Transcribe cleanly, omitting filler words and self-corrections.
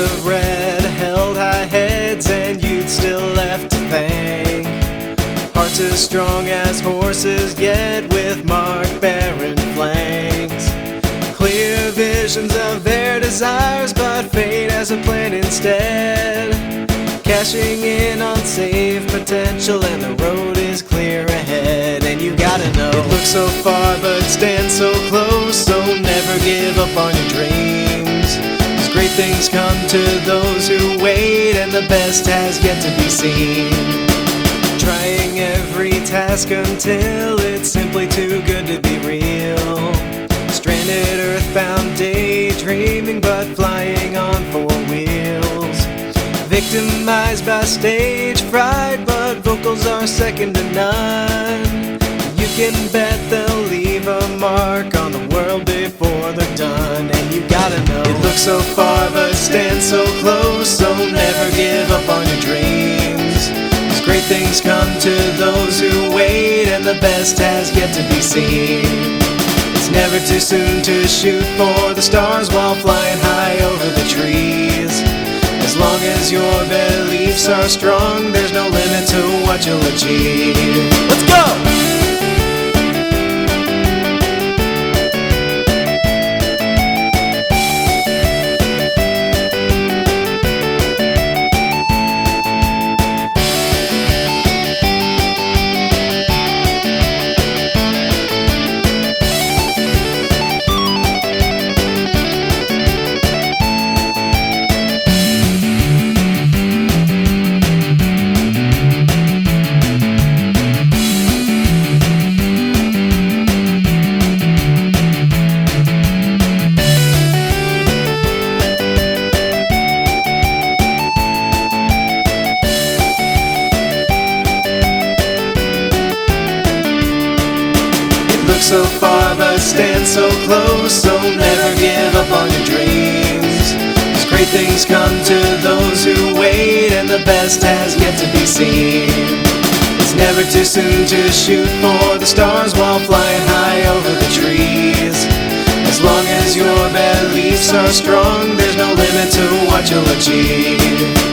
of red held high heads, and you'd still left to thank. Hearts as strong as horses, yet with mark-bearing flanks. Clear visions of their desires, but fate has a plan instead. Cashing in on safe potential, and the road is clear ahead. And you gotta know, it looks so far but stands so close, so never give up on your dreams. 'Cause great things come to those who wait, and the best has yet to be seen. Trying every task until it's simply too good to be real. Stranded earthbound daydreaming, but flying on four wheels. Victimized by stage fright, but vocals are second to none. You can bet they'll leave a mark on the world before they're done. And you gotta know, it looks so far but stands so close, so never give up on your dreams. 'Cause great things come to those who wait, and the best has yet to be seen. It's never too soon to shoot for the stars while flying high over the trees. As long as your beliefs are strong, there's no limit to what you'll achieve. Let's go! So far but stand so close, so never give up on your dreams. 'Cause great things come to those who wait, and the best has yet to be seen. It's never too soon to shoot for the stars while flying high over the trees. As long as your beliefs are strong, there's no limit to what you'll achieve.